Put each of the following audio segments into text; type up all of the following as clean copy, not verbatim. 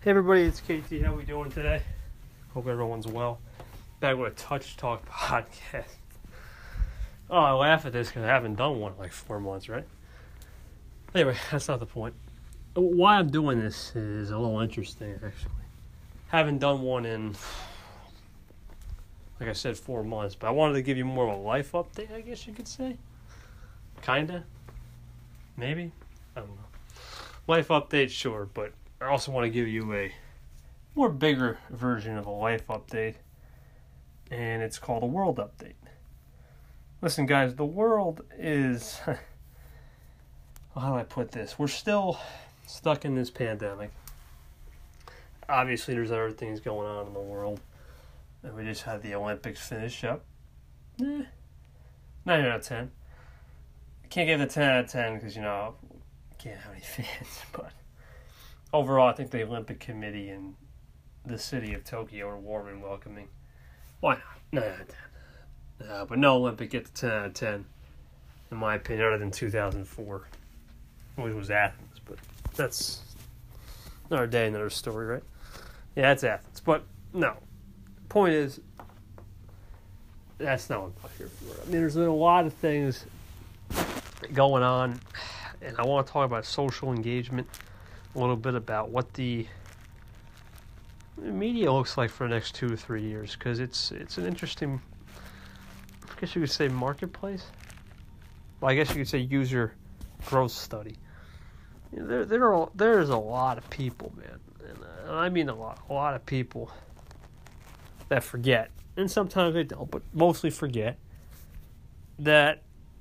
Hey everybody, it's KT. How we doing today? Hope everyone's well. Back with a Touch Talk podcast. Oh, I laugh at this because I haven't done one in like 4 months, right? Anyway, that's not the point. Why I'm doing this is a little interesting, actually. Haven't done one in, like I said, 4 months, but I wanted to give you more of a life update, I guess you could say. Kinda. Maybe. I don't know. Life update, sure, but I also want to give you a more bigger version of a life update, and it's called a world update. Listen, guys, the world is, how do I put this? We're still stuck in this pandemic. Obviously, there's other things going on in the world, and we just had the Olympics finish up. 9 out of 10. Can't give it a 10 out of 10 because, can't have any fans, but overall, I think the Olympic Committee and the city of Tokyo are warm and welcoming. Why not? 9 out of 10. But no Olympic gets a 10 out of 10, in my opinion, other than 2004, which was Athens. But that's another day, another story, right? Yeah, that's Athens. But no, point is, that's not what I'm here for. I mean, there's been a lot of things going on, and I want to talk about social engagement. A little bit about what the media looks like for the next 2 or 3 years, because it's an interesting, I guess you could say, marketplace. Well, I guess you could say user growth study. There's a lot of people, man, and I mean a lot of people that forget, and sometimes they don't, but mostly forget that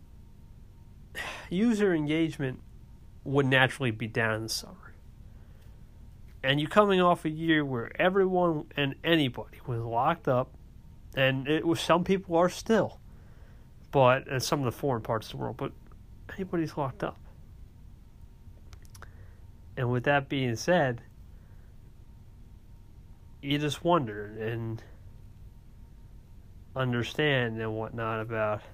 user engagement would naturally be down in the summer. And you're coming off a year where everyone and anybody was locked up, and it was, some people are still, but in some of the foreign parts of the world, but anybody's locked up. And with that being said, you just wonder and understand and whatnot about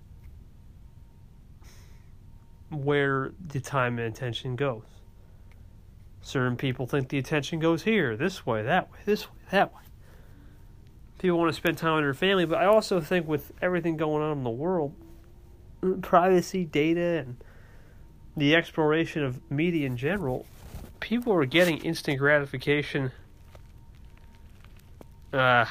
where the time and attention goes. Certain people think the attention goes here, this way, that way, this way, that way. People want to spend time with their family, but I also think with everything going on in the world, privacy, data, and the exploration of media in general, people are getting instant gratification. I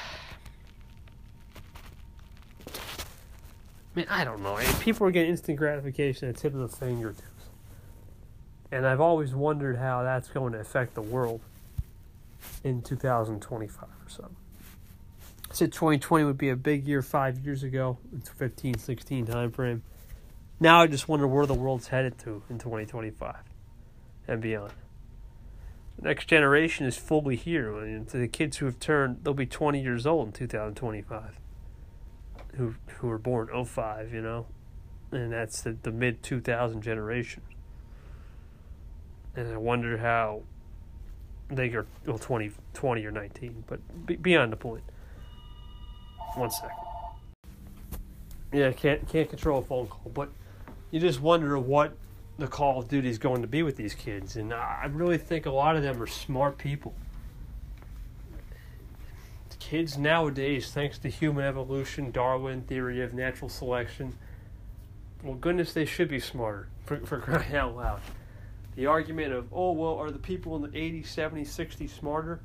don't know. People are getting instant gratification at the tip of the fingertips. And I've always wondered how that's going to affect the world in 2025 or so. I said 2020 would be a big year 5 years ago, it's 15, 16 time frame. Now I just wonder where the world's headed to in 2025 and beyond. The next generation is fully here. I mean, to the kids who have turned, they'll be 20 years old in 2025, who were born 05, and that's the mid-2000 generation. And I wonder how they are, 20 or 19, but beyond the point. 1 second. Yeah, can't control a phone call, but you just wonder what the Call of Duty is going to be with these kids. And I really think a lot of them are smart people. Kids nowadays, thanks to human evolution, Darwin, theory of natural selection, well, goodness, they should be smarter, for crying out loud. The argument of, are the people in the 80s, 70s, 60s smarter?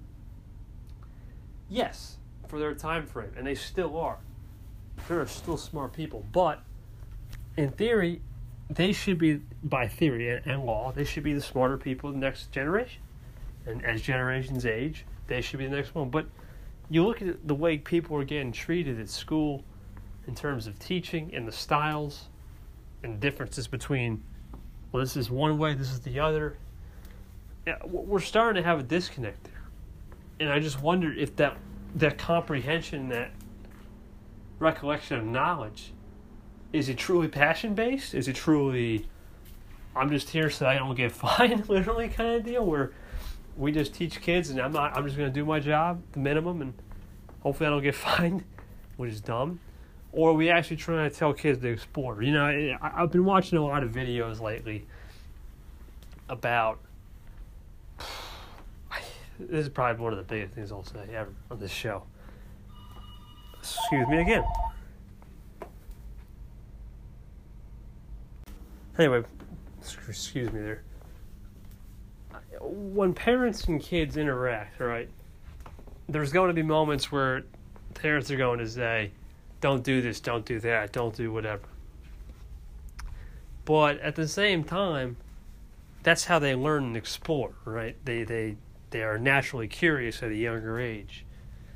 Yes, for their time frame, and they still are. There are still smart people, but in theory, they should be, by theory and law, they should be the smarter people of the next generation. And as generations age, they should be the next one. But you look at the way people are getting treated at school in terms of teaching and the styles and differences between, well, this is one way, this is the other. Yeah, we're starting to have a disconnect there. And I just wonder if that comprehension, that recollection of knowledge, is it truly passion-based? Is it truly, I'm just here so I don't get fined, literally kind of deal, where we just teach kids and I'm just going to do my job, the minimum, and hopefully I don't get fined, which is dumb? Or are we actually trying to tell kids to explore? I've been watching a lot of videos lately about, This is probably one of the biggest things I'll say ever on this show. Excuse me again. Anyway, excuse me there. When parents and kids interact, right, there's going to be moments where parents are going to say, don't do this, don't do that, don't do whatever. But at the same time, that's how they learn and explore, right? They are naturally curious at a younger age.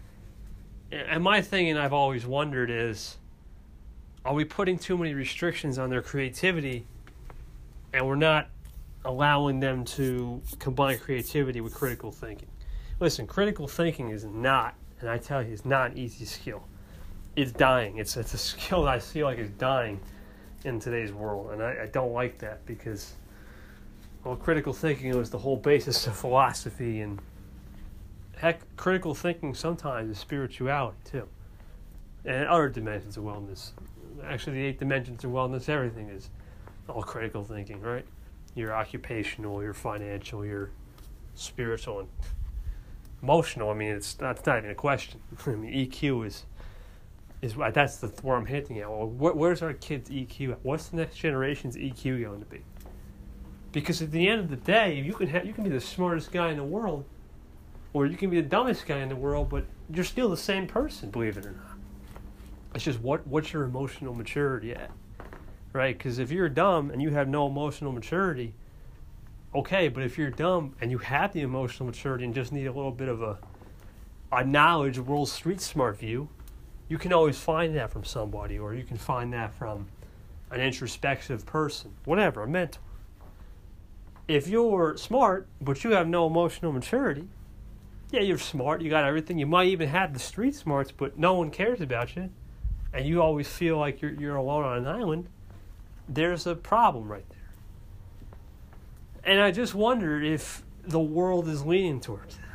And my thing, and I've always wondered, is, are we putting too many restrictions on their creativity, and we're not allowing them to combine creativity with critical thinking? Listen, critical thinking is not, and I tell you, it's not an easy skill. It's dying. It's a skill that I feel like is dying in today's world, and I don't like that because, well, critical thinking was the whole basis of philosophy, and heck, critical thinking sometimes is spirituality too, and other dimensions of wellness. Actually, the 8 dimensions of wellness, everything is all critical thinking, right? Your occupational, your financial, your spiritual, and emotional. I mean, it's not even a question. I mean, EQ is that's where I'm hinting at. Well, where's our kids' EQ at? What's the next generation's EQ going to be? Because at the end of the day, you can be the smartest guy in the world, or you can be the dumbest guy in the world, but you're still the same person, believe it or not. It's just what's your emotional maturity at, right? Because if you're dumb and you have no emotional maturity, okay, but if you're dumb and you have the emotional maturity and just need a little bit of a knowledge, world street smart view, you can always find that from somebody, or you can find that from an introspective person, whatever, a mentor. If you're smart, but you have no emotional maturity, yeah, you're smart, you got everything, you might even have the street smarts, but no one cares about you, and you always feel like you're alone on an island, there's a problem right there. And I just wonder if the world is leaning towards that.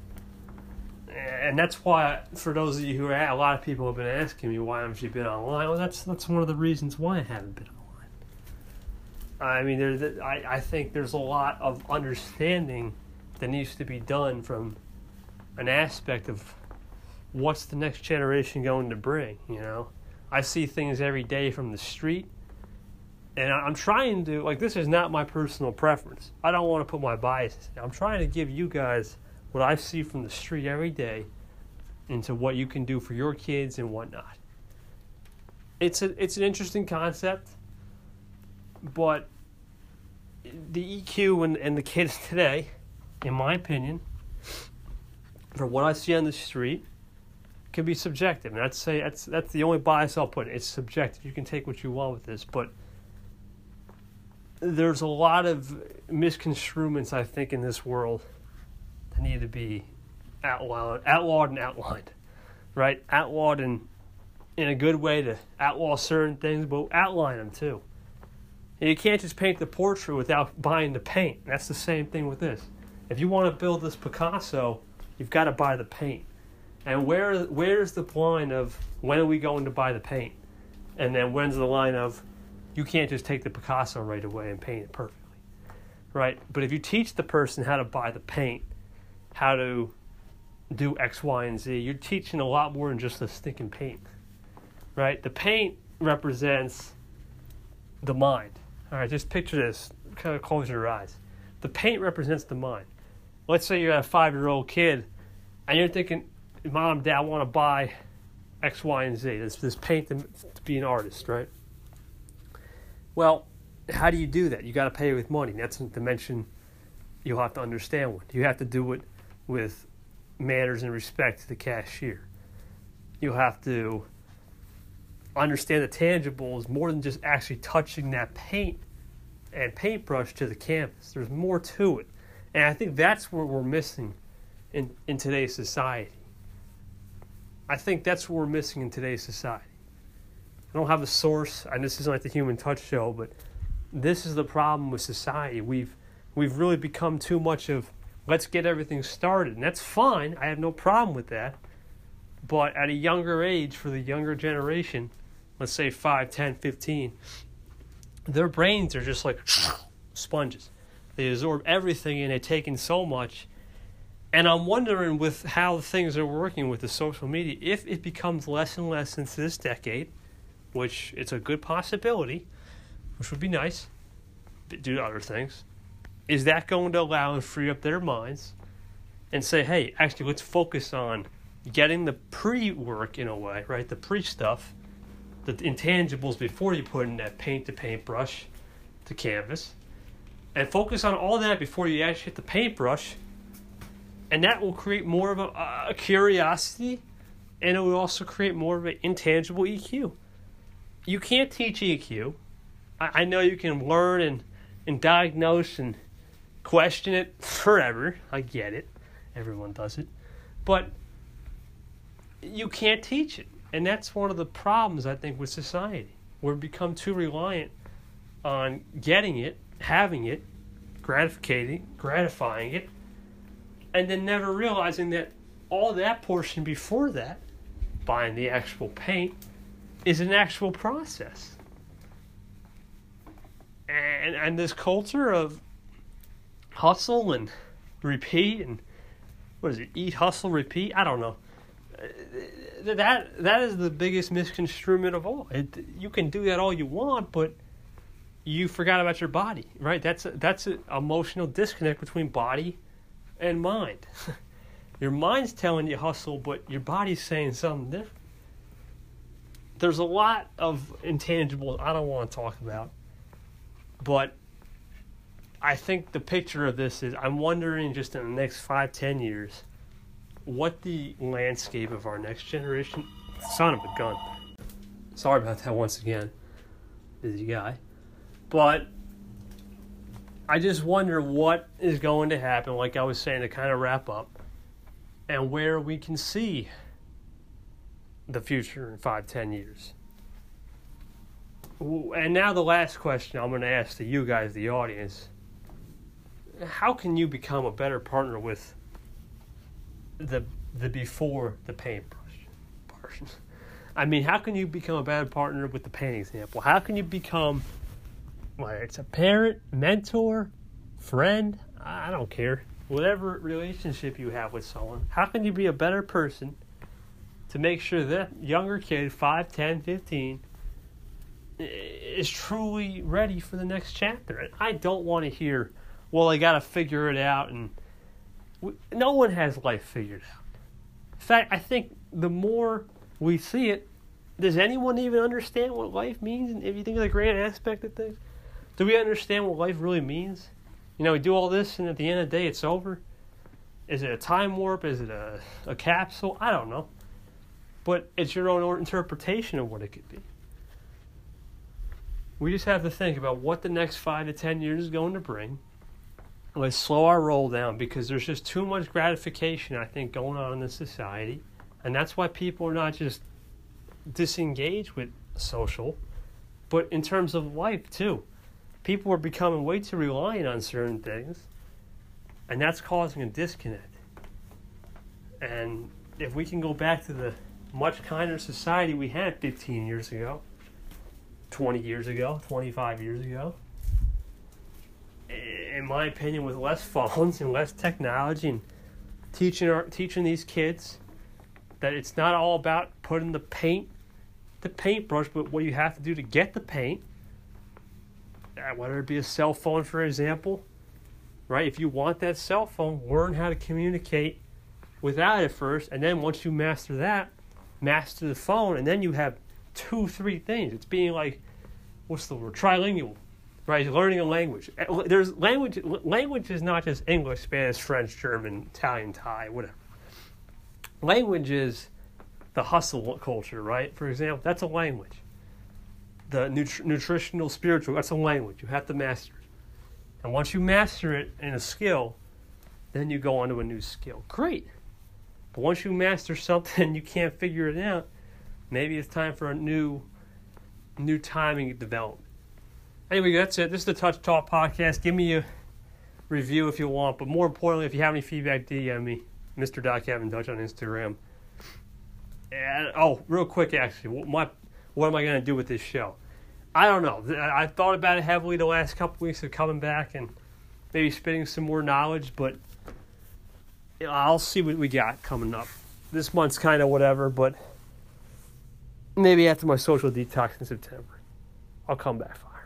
And that's why, for those of you who are, a lot of people have been asking me, why haven't you been online? Well, that's one of the reasons why I haven't been online. I mean, I think there's a lot of understanding that needs to be done from an aspect of what's the next generation going to bring, you know? I see things every day from the street, and I'm trying to, like, this is not my personal preference. I don't want to put my biases in. I'm trying to give you guys what I see from the street every day into what you can do for your kids and whatnot. It's an interesting concept, but the EQ and the kids today, in my opinion, for what I see on the street, can be subjective. And I'd say that's the only bias I'll put. It's subjective. You can take what you want with this, but there's a lot of misconstruements, I think, in this world that need to be outlawed and outlined, right? Outlawed in a good way to outlaw certain things, but outline them too. And you can't just paint the portrait without buying the paint. That's the same thing with this. If you want to build this Picasso, you've got to buy the paint. And where's the line of when are we going to buy the paint? And then when's the line of you can't just take the Picasso right away and paint it perfectly, right? But if you teach the person how to buy the paint, how to do X, Y, and Z, you're teaching a lot more than just the stinking paint, right? The paint represents the mind. All right, just picture this. Kind of close your eyes. The paint represents the mind. Let's say you're a 5-year-old kid, and you're thinking, Mom, Dad, I want to buy X, Y, and Z. This paint to be an artist, right? Well, how do you do that? You got to pay with money. That's a dimension you'll have to understand. You have to do it with manners and respect to the cashier. You'll have to understand the tangibles more than just actually touching that paint and paintbrush to the canvas. There's more to it. And I think that's where we're missing in today's society. I think that's what we're missing in today's society. I don't have a source, and this isn't like the Human Touch show, but this is the problem with society. We've really become too much of, let's get everything started. And that's fine. I have no problem with that. But at a younger age, for the younger generation, let's say 5, 10, 15, their brains are just like sponges. They absorb everything and they take in so much. And I'm wondering with how things are working with the social media, if it becomes less and less into this decade, which it's a good possibility, which would be nice, due to other things, is that going to allow and free up their minds and say, hey, actually, let's focus on getting the pre-work in a way, right? The pre-stuff, the intangibles before you put in that paint to paintbrush to canvas, and focus on all that before you actually hit the paintbrush. And that will create more of a curiosity, and it will also create more of an intangible EQ. You can't teach EQ. I know you can learn and diagnose and question it forever. I get it. Everyone does it. But you can't teach it. And that's one of the problems, I think, with society. We've become too reliant on getting it, having it, gratifying it, and then never realizing that all that portion before that, buying the actual paint, is an actual process. And this culture of hustle and repeat and, what is it, eat, hustle, repeat? I don't know. That is the biggest misconstruement of all. You can do that all you want, but you forgot about your body, right? That's an emotional disconnect between body and mind. Your mind's telling you hustle, but your body's saying something different. There's a lot of intangibles I don't want to talk about, but I think the picture of this is, I'm wondering just in the next 5-10 years, what the landscape of our next generation, son of a gun. Sorry about that once again, busy guy. But I just wonder what is going to happen, like I was saying, to kind of wrap up, and where we can see the future in 5-10 years. And now the last question I'm going to ask to you guys, the audience. How can you become a better partner with the before the paintbrush portion? I mean, how can you become a better partner with the paint example? How can you become, whether it's a parent, mentor, friend, I don't care, whatever relationship you have with someone, how can you be a better person to make sure that younger kid, 5, 10, 15, is truly ready for the next chapter? And I don't want to hear, well, I got to figure it out. And no one has life figured out. In fact, I think the more we see it, does anyone even understand what life means? And if you think of the grand aspect of things, do we understand what life really means? You know, we do all this, and at the end of the day, it's over. Is it a time warp? Is it a capsule? I don't know. But it's your own interpretation of what it could be. We just have to think about what the next 5 to 10 years is going to bring. Let's slow our roll down, because there's just too much gratification, I think, going on in this society. And that's why people are not just disengaged with social, but in terms of life, too. People are becoming way too reliant on certain things, and that's causing a disconnect. And if we can go back to the much kinder society we had 15 years ago, 20 years ago, 25 years ago, in my opinion, with less phones and less technology, and teaching these kids that it's not all about putting the paintbrush, but what you have to do to get the paint, whether it be a cell phone, for example, right? If you want that cell phone, learn how to communicate without it first, and then once you master that, master the phone, and then you have 2-3 things. It's being like, what's the word? Trilingual, right? Learning a language. There's language. Language is not just English, Spanish, French, German, Italian, Thai, whatever. Language is the hustle culture, right? For example, that's a language. The nutritional, spiritual, that's a language. You have to master it. And once you master it in a skill, then you go on to a new skill. Great. But once you master something and you can't figure it out, maybe it's time for a new timing development. Anyway, that's it. This is the Touch Talk podcast. Give me a review if you want. But more importantly, if you have any feedback, DM me. Mr. Kevin Dutch on Instagram. And, real quick, actually, what am I going to do with this show? I don't know. I've thought about it heavily the last couple weeks of coming back and maybe spitting some more knowledge, but I'll see what we got coming up. This month's kind of whatever, but maybe after my social detox in September, I'll come back fire.